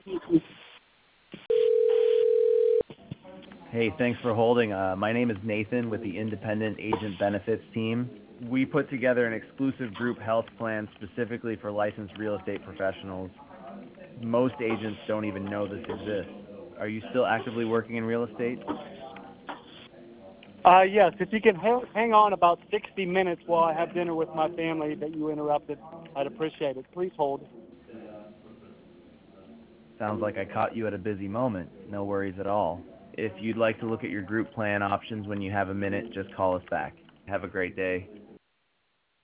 Hey, thanks for holding. My name is Nathan with the Independent Agent Benefits team. We put together an exclusive group health plan specifically for licensed real estate professionals. Most agents don't even know this exists. Are you still actively working in real estate? Yes, if you can hang on about 60 minutes while I have dinner with my family that you interrupted, I'd appreciate it. Please hold. Sounds like I caught you at a busy moment. No worries at all. If you'd like to look at your group plan options when you have a minute, just call us back. Have a great day.